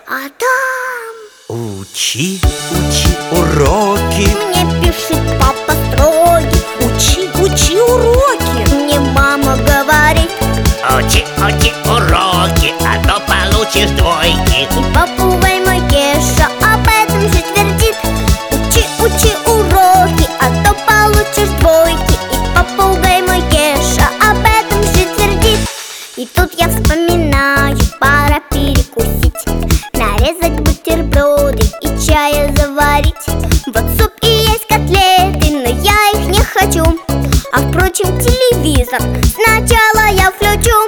А там учи, учи уроки. мне пишет папа строгий: Учи, учи уроки. мне мама говорит: Учи, учи уроки, а то получишь двойки. и попугай мой Кеша об этом же твердит: учи, учи уроки, а то получишь двойки. И попугай мой Кеша об этом же твердит. И тут я вспоминаю, пора перекусить, нарезать бутерброды и чая заварить. Вот суп и есть котлеты, но я их не хочу. А впрочем, телевизор сначала я включу.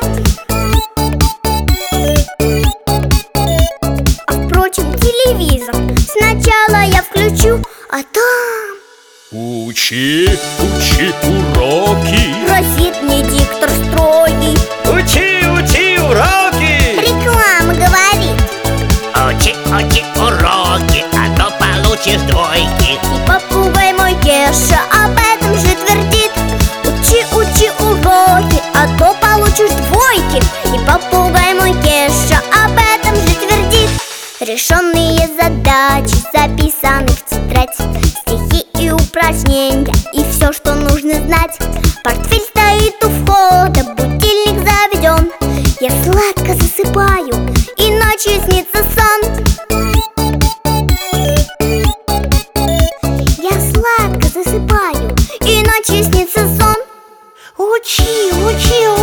Телевизор сначала я включу, а там Учи, учи уроки. грозит мне диктор строгий. Учи, учи уроки. Реклама говорит: Учи, учи уроки, а то получишь двойки. и попугай мой Кеша об этом же твердит: учи, учи уроки, а то получишь двойки. И попугай мой Кеша об этом же твердит. Решенные задачи записаны в тетрадь, стихи и упражнения, и все, что нужно знать. Портфель стоит у входа, будильник заведен. Я сладко засыпаю, и ночью снится сон. Я сладко засыпаю, и ночью снится сон. Учи, учи